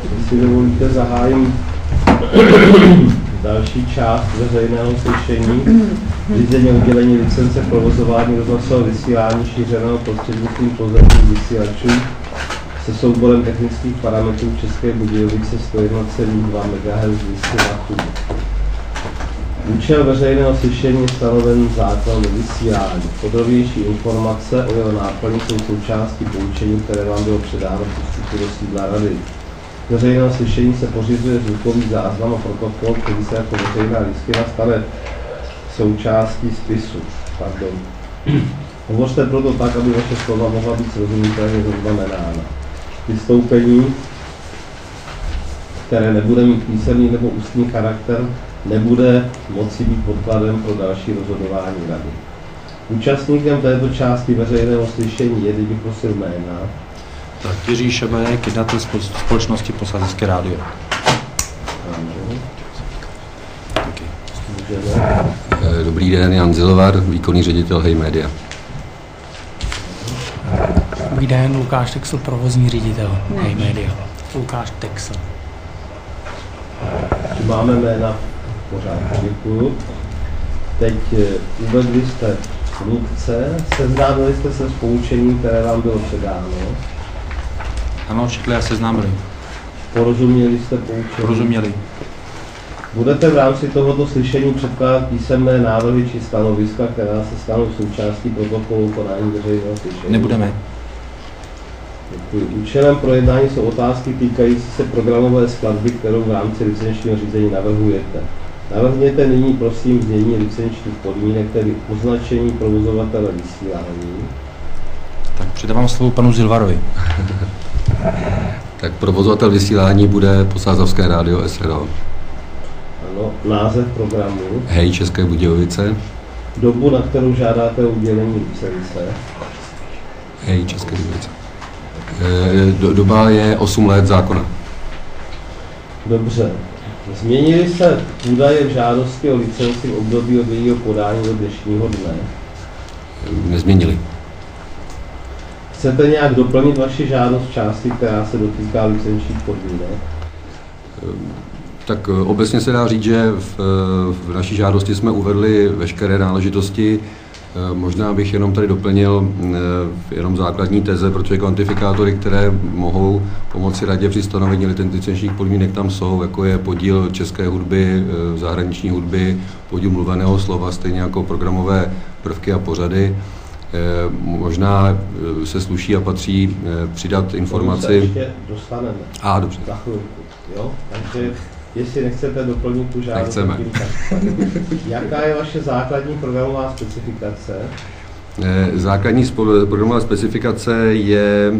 Jestli dovolíte, zahájím další část veřejného slyšení, řízení udělení licence provozování rozhlasového vysílání šířeného prostřednictvím pozemních vysílačů se souborem technických parametrů České Budějovice 101,2 MHz vysílaců. Účel veřejného slyšení je stanoven zákonem vysílání. Podrobnější informace o jeho náplni jsou součástí poučení, které vám bylo předáno při vstupu do sídla rady. Veřejného slyšení se pořizuje zvukový záznam a protokol, který se jako veřejná listina stane součástí spisu. Hovořte proto tak, aby vaše slova mohla být srozumitelně zaznamenána. Vystoupení, které nebude mít písemný nebo ústní charakter, nebude moci být podkladem pro další rozhodování rady. Účastníkem této části veřejného slyšení je, kdybych prosil jména. Tak, Jiří Šebek, jednatel společnosti Posazecké rádio. Dobrý den, Jan Zilovar, výkonný ředitel Hey Media. Dobrý den, Lukáš Texl, provozní ředitel Hey Media. Lukáš Texl. Máme jména pořád, děkuju. Teď uvedli jste funkce, seznámili jste se s poučením, které vám bylo předáno. Ano, všichni a seznámili. Porozuměli jste poučení? Porozuměli. Budete v rámci tohoto slyšení předkládat písemné návrhy či stanoviska, která se stanou součástí protokolu konání veřejného slyšení? Nebudeme. Děkuji. Účelem projednání jsou otázky týkající se programové skladby, kterou v rámci licenčního řízení navrhujete. Navrhněte nyní prosím znění licenčních podmínek, tedy označení provozovatele vysílání. Tak předávám slovo panu Zilvarovi. Tak provozovatel vysílání bude Posázavské rádio SRO. Ano, název programu. Hey České Budějovice. Dobu, na kterou žádáte o udělení licence. Hey České Budějovice. Doba je 8 let zákona. Dobře. Změnily se údaje v žádosti o licenci v období od jejího podání do dnešního dne? Nezměnili. Chcete nějak doplnit vaši žádost v části, která se dotýká licenčních podmínek? Tak obecně se dá říct, že v naší žádosti jsme uvedli veškeré náležitosti. Možná bych jenom tady doplnil jenom základní teze, protože kvantifikátory, které mohou pomoci radě při stanovení licenčních podmínek tam jsou, jako je podíl české hudby, zahraniční hudby, podíl mluveného slova, stejně jako programové prvky a pořady. Možná se sluší a patří přidat informaci. To se ještě dostaneme. Dobře. Za chvilku, jo? Takže jestli nechcete doplnit tu žádost, nechceme. Jaká je vaše základní programová specifikace? Základní programová specifikace je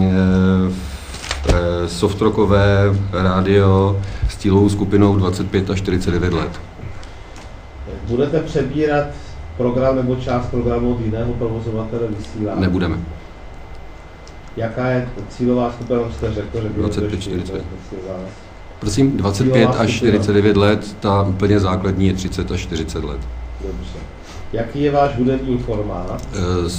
softrockové rádio s cílovou skupinou 25 až 49 let. Budete přebírat program nebo část programu od jiného provozovatele vysílání? Nebudeme. Jaká je cílová skupina, jste řekl, že 25-49. Prosím, 25 až 49 let, ta úplně základní je 30 až 40 let. Dobře. Jaký je váš hudební formát?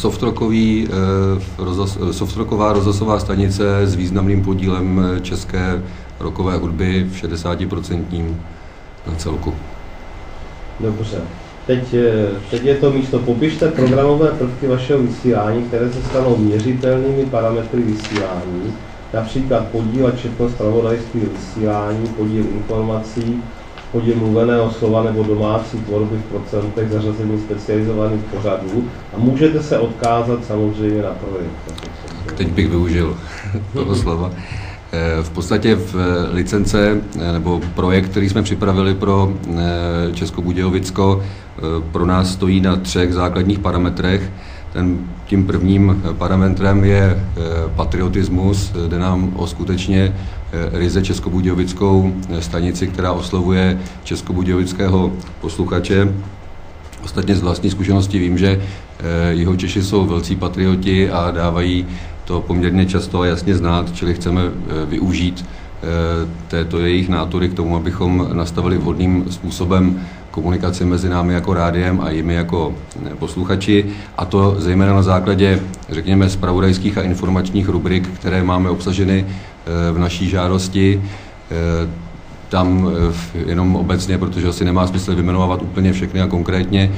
Softrocková rozhlasová stanice s významným podílem české rockové hudby v 60% na celku. Dobře. Teď je to místo. Popište programové prvky vašeho vysílání, které se stanou měřitelnými parametry vysílání, například podíl a četnost zpravodajství vysílání, podíl informací, podíl mluveného slova nebo domácí tvorby v procentech, zařazení specializovaných pořadů a můžete se odkázat samozřejmě na projekt. Teď bych využil toho slova. V podstatě v licence nebo projekt, který jsme připravili pro Českobudějovicko, pro nás stojí na 3 základních parametrech. Tím prvním parametrem je patriotismus, jde nám o skutečně ryze českobudějovickou stanici, která oslovuje českobudějovického posluchače. Ostatně z vlastní zkušenosti vím, že Jihočeši jsou velcí patrioti a dávají to poměrně často a jasně znát, čili chceme využít této jejich nátury k tomu, abychom nastavili vhodným způsobem komunikaci mezi námi jako rádiem a jimi jako posluchači, a to zejména na základě, řekněme, zpravodajských a informačních rubrik, které máme obsaženy v naší žádosti. Tam jenom obecně, protože asi nemá smysl vyjmenovat úplně všechny a konkrétně,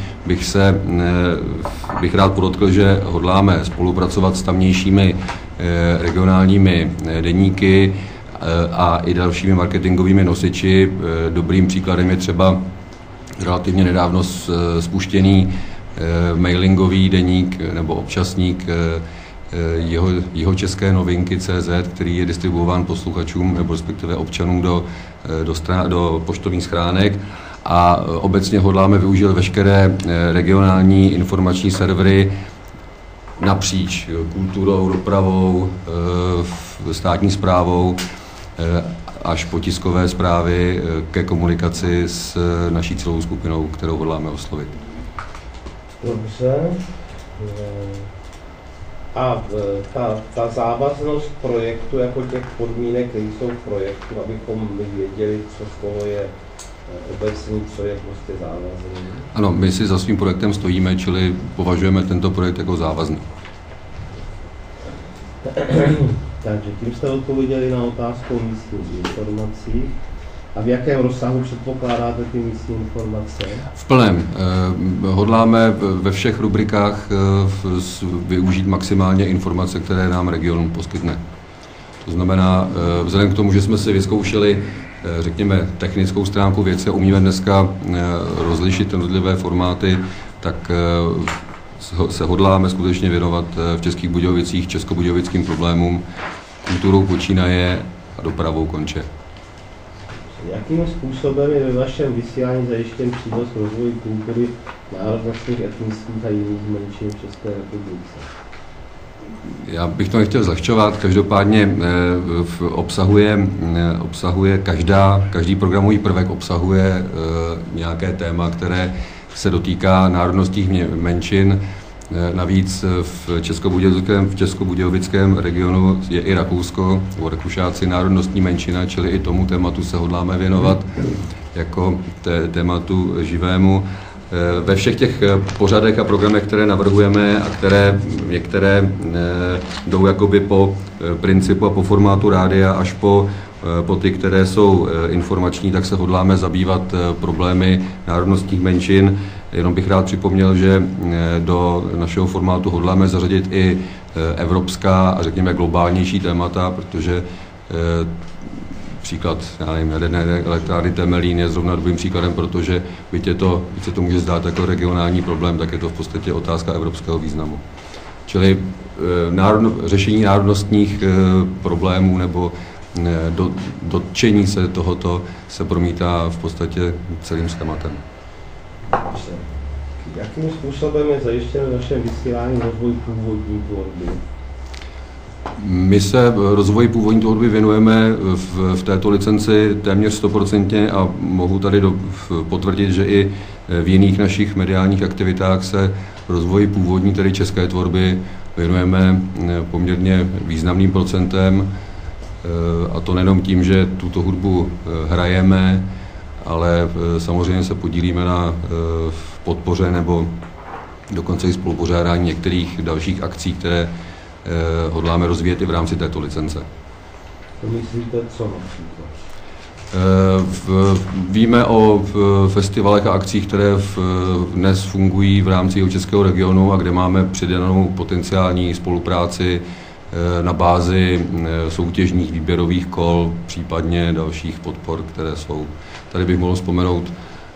bych rád podotkl, že hodláme spolupracovat s tamnějšími regionálními deníky a i dalšími marketingovými nosiči. Dobrým příkladem je třeba relativně nedávno spuštěný mailingový deník nebo občasník Jihočeské novinky CZ, který je distribuován posluchačům nebo respektive občanům do poštovních schránek. A obecně hodláme využít veškeré regionální informační servery napříč kulturou, dopravou, státní správou až po tiskové zprávy ke komunikaci s naší celou skupinou, kterou hodláme oslovit. Dobře. A ta závaznost projektu jako těch podmínek, které jsou v projektu, abychom my věděli, co z toho je obecný, co je prostě závazný. Ano, my si za svým projektem stojíme, čili považujeme tento projekt jako závazný. Takže tím jste odpověděli na otázku o místních informacích. A v jakém rozsahu předpokládáte ty místní informace? V plném. Hodláme ve všech rubrikách využít maximálně informace, které nám region poskytne. To znamená, vzhledem k tomu, že jsme si vyzkoušeli, řekněme, technickou stránku věci a umíme dneska rozlišit jednotlivé formáty, tak se hodláme skutečně věnovat v Českých Budějovicích českobudějovickým problémům, kulturou počínaje a dopravou konče. Jakým způsobem je ve vašem vysílání zajištěn přínos rozvoji kultury národnostních, etnických a jiných menšin v České republice? Já bych to nechtěl zlehčovat, každopádně obsahuje každý programový prvek obsahuje nějaké téma, které se dotýká národnostních menšin. Navíc v českobudějovickém regionu je i Rakousko, nebo Rakušáci, národnostní menšina, čili i tomu tématu se hodláme věnovat jako tématu živému. Ve všech těch pořadech a programech, které navrhujeme a které některé jdou jakoby po principu a po formátu rádia až po ty, které jsou informační, tak se hodláme zabývat problémy národnostních menšin. Jenom bych rád připomněl, že do našeho formátu hodláme zařadit i evropská a řekněme globálnější témata, protože příklad, já nevím, jaderné elektrárny Temelín je zrovna dobrým příkladem, protože byť se to může zdát jako regionální problém, tak je to v podstatě otázka evropského významu. Čili řešení národnostních problémů nebo dotčení se tohoto se promítá v podstatě celým schématem. Jakým způsobem je zajištěn v našem vysílání rozvoj původní tvorby? My se rozvoji původní tvorby věnujeme v této licenci téměř 100% a mohu tady potvrdit, že i v jiných našich mediálních aktivitách se rozvoji původní, tedy české tvorby, věnujeme poměrně významným procentem. A to nejenom tím, že tuto hudbu hrajeme, ale samozřejmě se podílíme na podpoře nebo dokonce i spolupořádání některých dalších akcí, které hodláme rozvíjet i v rámci této licence. To myslíte co například? Víme o festivalech a akcích, které dnes fungují v rámci Jihočeského regionu a kde máme přidanou potenciální spolupráci na bázi soutěžních výběrových kol, případně dalších podpor, které jsou. Tady bych mohl vzpomenout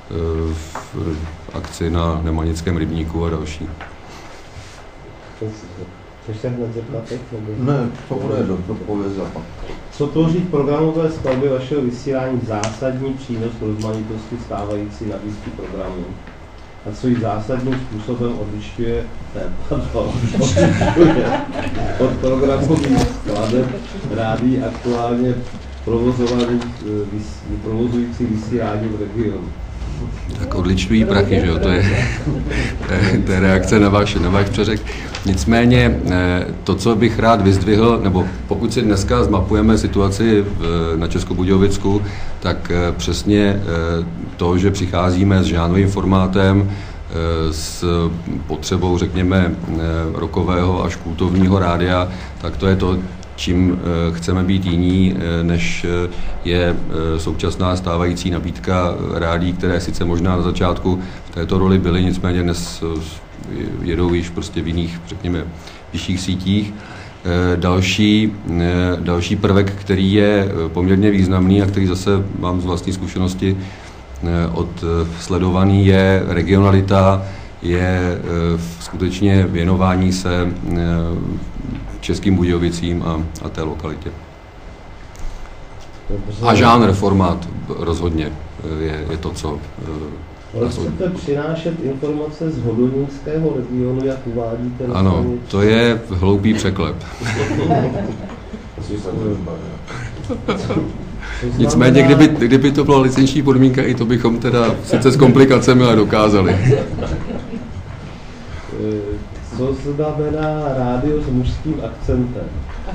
akci na Nemanickém rybníku a další. Chceš se hned zeptat? Ne, to bude dopovězat. Co tvoří v programové skladbě vašeho vysílání zásadní přínos rozmanitosti stávající nabídky programu? A co ji zásadním způsobem odlišuje od programových skladeb rádií aktuálně provozující vysílání v regionu? Tak odličují prachy, že jo? To je reakce na váš přeřek. Nicméně to, co bych rád vyzdvihl, nebo pokud si dneska zmapujeme situaci na Českobudějovicku, tak přesně to, že přicházíme s žánrovým formátem, s potřebou, řekněme, rockového až kultovního rádia, tak to je to, čím chceme být jiní, než je současná stávající nabídka rádií, které sice možná na začátku v této roli byly, nicméně dnes jedou již prostě v jiných, řekněme, vyšších sítích. Další prvek, který je poměrně významný a který zase mám z vlastní zkušenosti odsledovaný, je regionalita, je skutečně věnování se Českým Budějovicím a té lokalitě. A žánr, formát rozhodně je to, co... Ale chcete přinášet informace z hodonínského regionu, jak uvádíte? Ano, to je hloupý překlep. Nicméně, kdyby to byla licenční podmínka, i to bychom teda sice s komplikacemi, ale dokázali. Co znamená rádio s mužským akcentem?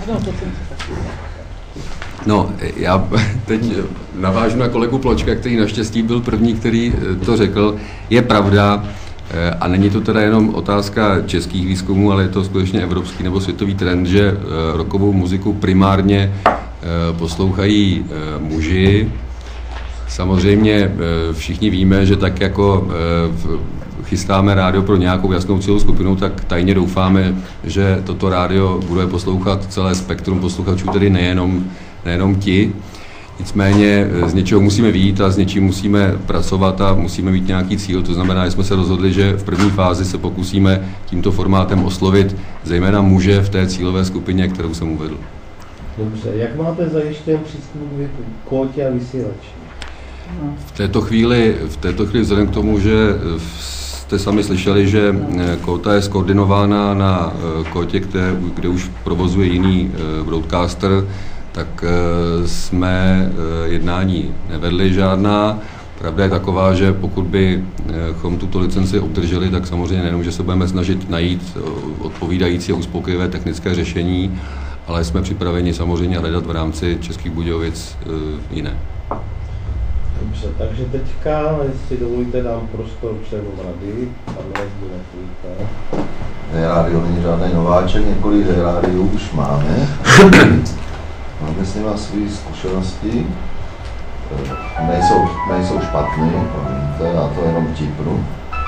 No, já teď navážu na kolegu Pločka, který naštěstí byl první, který to řekl. Je pravda, a není to teda jenom otázka českých výzkumů, ale je to skutečně evropský nebo světový trend, že rockovou muziku primárně poslouchají muži. Samozřejmě všichni víme, že tak jako chystáme rádio pro nějakou jasnou cílovou skupinu, tak tajně doufáme, že toto rádio bude poslouchat celé spektrum posluchačů, tedy nejenom ti. Nicméně z něčeho musíme vyjít a s něčím musíme pracovat a musíme mít nějaký cíl. To znamená, že jsme se rozhodli, že v první fázi se pokusíme tímto formátem oslovit zejména muže v té cílové skupině, kterou jsem uvedl. Dobře, jak máte zajištěn přístup k kótě a vysílači? V této chvíli vzhledem k tomu, že jste sami slyšeli, že kóta je skoordinována na kótě, kde už provozuje jiný broadcaster, tak jsme jednání nevedli žádná. Pravda je taková, že pokud bychom tuto licenci obdrželi, tak samozřejmě nejenom, že se budeme snažit najít odpovídající a uspokojivé technické řešení, ale jsme připraveni samozřejmě hledat v rámci Českých Budějovic jiné. Dobře, takže teďka, jestli dovolíte, dám prostor členům rady. Rádio není žádný nováček, několik rádiů už máme. Máme s nimi své zkušenosti. Nejsou špatný, promiňte, já to jenom tipnu.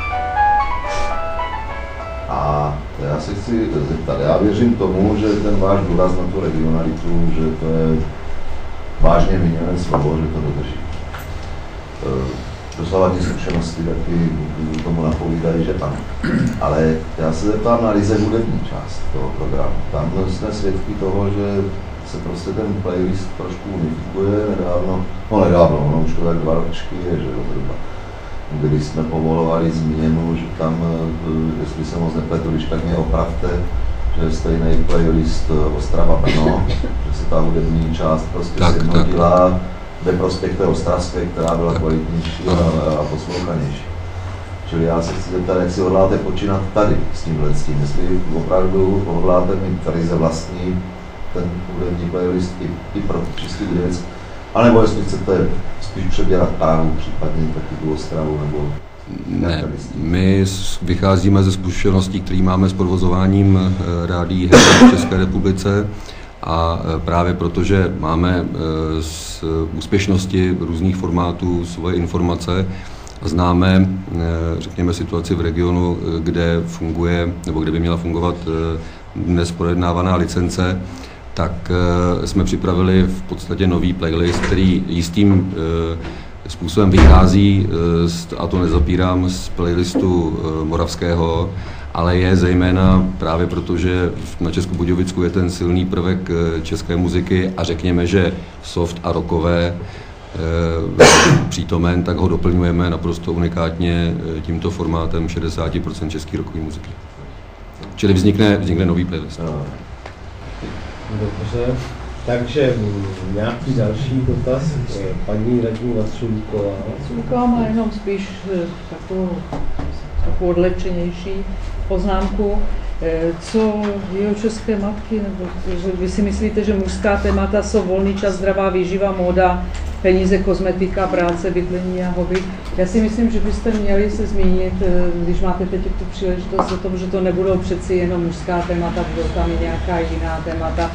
A já se chci zeptat, já věřím tomu, že ten váš důraz na tu regionalitu, že to je vážně míněné slovo, že to dodrží. Dosavadní zkušenosti taky tomu napovídají, že ano. Ale já se zeptám na ryze hudební část toho programu. Tam jsme svědky toho, že se prostě ten playlist trošku unifikuje nedávno, už to tak 2 ročky je, že zhruba. Kdy jsme povolovali změnu, že tam, jestli se moc nepletu, když tak mě opravte, že je stejný playlist Ostrava-Brno, že se ta hudební část prostě sjednotila ve prospěch té ostravské, která byla kvalitnější a poslouchanější. Čili já se chci zeptat, jak si hodláte počínat tady s tímhle, jestli opravdu hodláte mít ryze vlastní ten hudební playlist i pro Český Budějovic, anebo jestli chcete spíš přebírat Prahu, případně taky tu Ostravu, nebo... Ne, my vycházíme ze zkušeností, které máme s provozováním rádií v České republice a právě protože máme z úspěšnosti různých formátů svoje informace a známe, řekněme, situaci v regionu, kde funguje, nebo kde by měla fungovat dnes projednávaná licence, tak jsme připravili v podstatě nový playlist, který jistým způsobem vychází, a to nezapírám, z playlistu moravského, ale je zejména právě proto, že na Českobudějovicku je ten silný prvek české muziky a řekněme, že soft a rockové přítomen, tak ho doplňujeme naprosto unikátně tímto formátem 60% české rockové muziky. Čili vznikne nový playlist. Dobře, takže nějaký další dotaz, paní radní Vaculíková. Vaculíková má jenom spíš takovou odlehčenější poznámku. Co jihočeské matky, nebo vy si myslíte, že mužská témata jsou volný čas, zdravá výživa, móda, peníze, kozmetika, práce, bydlení a hobby? Já si myslím, že byste měli se zmínit, když máte teď tu příležitost o tom, že to nebudou přeci jenom mužská témata, budou tam i nějaká jiná témata.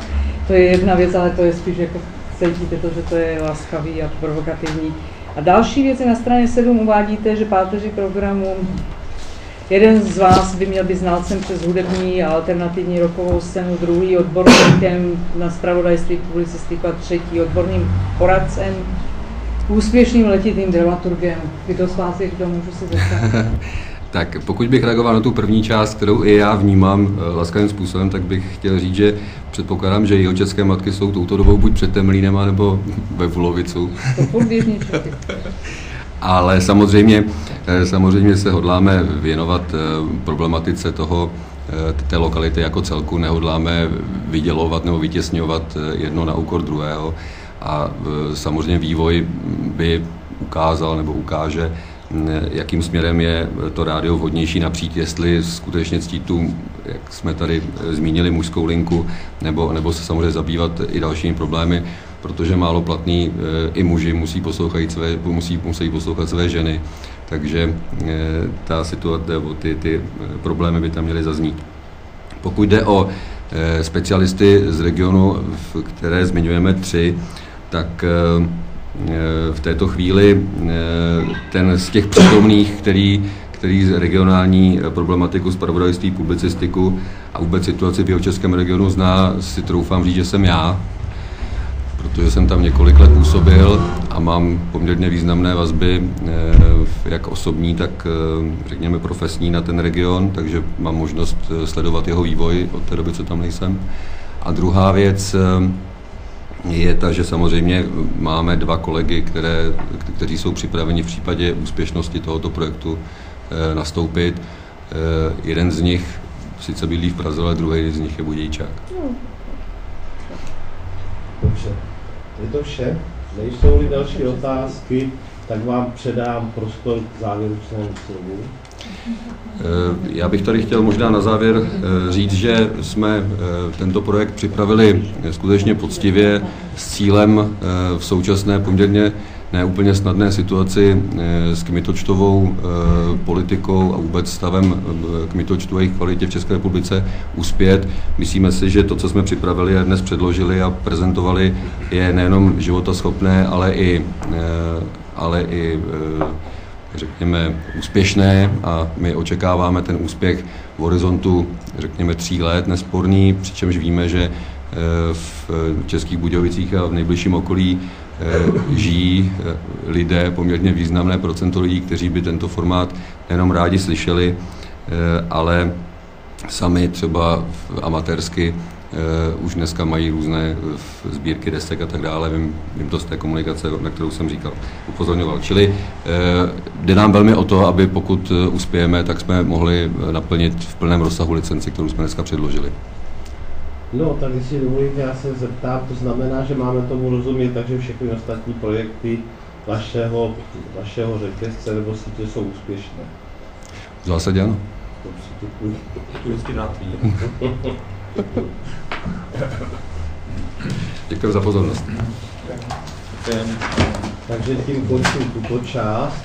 To je jedna věc, ale to je spíš jako cítíte to, že to je laskavý a provokativní. A další věc je na straně 7 uvádíte, že páteři programu jeden z vás by měl být znalcem přes hudební a alternativní rockovou scénu, druhý odborníkem na zpravodajství, publicistiku a třetí odborným poradcem, úspěšným letitým dramaturgem. Kdo z vás je, kdo můžu se zeptat? Tak pokud bych reagoval na tu první část, kterou i já vnímám laskavým způsobem, tak bych chtěl říct, že předpokládám, že jihočeské matky jsou touto dobou buď před Temlínem, nebo ve Vulovicu. To furt běžný člověk. Ale samozřejmě se hodláme věnovat problematice té lokality jako celku, nehodláme vydělovat nebo vytěsňovat jedno na úkor druhého. A samozřejmě vývoj by ukázal nebo ukáže, jakým směrem je to rádio vhodnější napřít, jestli skutečně ctít tu, jak jsme tady zmínili, mužskou linku, nebo se samozřejmě zabývat i dalšími problémy, protože málo platný i muži musí poslouchat své ženy, takže ta situace, nebo ty problémy by tam měly zaznít. Pokud jde o specialisty z regionu, které zmiňujeme 3, tak v této chvíli ten z těch přítomných, který regionální problematiku, zpravodajství, publicistiku a vůbec situaci v jihočeském regionu zná, si troufám říct, že jsem já, protože jsem tam několik let působil a mám poměrně významné vazby, jak osobní, tak řekněme profesní na ten region, takže mám možnost sledovat jeho vývoj od té doby, co tam nejsem. A druhá věc je ta, že samozřejmě máme 2 kolegy, kteří jsou připraveni v případě úspěšnosti tohoto projektu nastoupit. Jeden z nich sice bydlí v Praze, ale druhý z nich je Budějčák. Dobře, je to vše. Nejsou-li další otázky, tak vám předám prostor k závěrečnému slovu. Já bych tady chtěl možná na závěr říct, že jsme tento projekt připravili skutečně poctivě s cílem v současné poměrně neúplně snadné situaci s kmitočtovou politikou a vůbec stavem kmitočtu a jejich kvalitě v České republice uspět. Myslíme si, že to, co jsme připravili a dnes předložili a prezentovali, je nejenom životaschopné, ale i řekněme, úspěšné a my očekáváme ten úspěch v horizontu, řekněme, 3 let nesporný, přičemž víme, že v Českých Budějovicích a v nejbližším okolí žijí lidé, poměrně významné procento lidí, kteří by tento formát nejenom rádi slyšeli, ale sami třeba amatérsky už dneska mají různé sbírky desek a tak dále, vím to z té komunikace, na kterou jsem upozorňoval. Čili jde nám velmi o to, aby pokud uspějeme, tak jsme mohli naplnit v plném rozsahu licenci, kterou jsme dneska předložili. No, tak jestli dovolíte, já se zeptám, to znamená, že máme tomu rozumět, takže všechny ostatní projekty vašeho řetězce nebo sítě jsou úspěšné? V zásadě ano. Děkuji za pozornost. Takže tím končím tuto část.